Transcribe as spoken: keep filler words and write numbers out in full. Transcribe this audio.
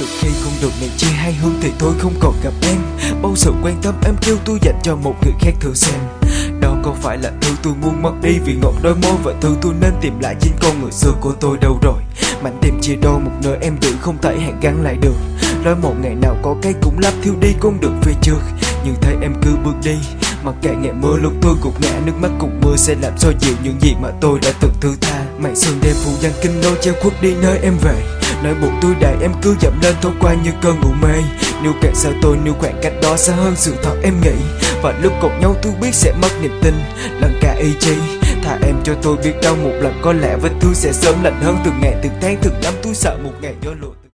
từ khi con đường này chia hai hướng thì tôi không còn gặp em. Bao sự quan tâm em kêu tôi dành cho một người khác thử xem. Đó có phải là thứ tôi muốn mất đi vì ngọt đôi môi, và thứ tôi nên tìm lại chính con người xưa của tôi đâu rồi. Mảnh đêm chia đôi một nơi em giữ không thể hàn gắn lại được. Nói một ngày nào có cái cũng lấp thiếu đi con đường phía trước, nhưng thấy em cứ bước đi. Mặc kệ ngày mưa lúc tôi gục ngã, nước mắt cùng mưa sẽ làm xóa dịu những gì mà tôi đã từng thứ tha. Màn sương đêm phủ giăng kinh đôi treo khuất đi nơi em về. Nỗi buồn tôi đầy em cứ dậm lên thoáng qua như cơn ngủ mê. Nếu càng xa tôi, nếu khoảng cách đó xa hơn sự thật em nghĩ. Và lúc cột nhau tôi biết sẽ mất niềm tin, lần cả ý chí. Thà em cho tôi biết đâu một lần có lẽ vết thương sẽ sớm lành hơn từng ngày từng tháng từng năm. Tôi sợ một ngày gió lùa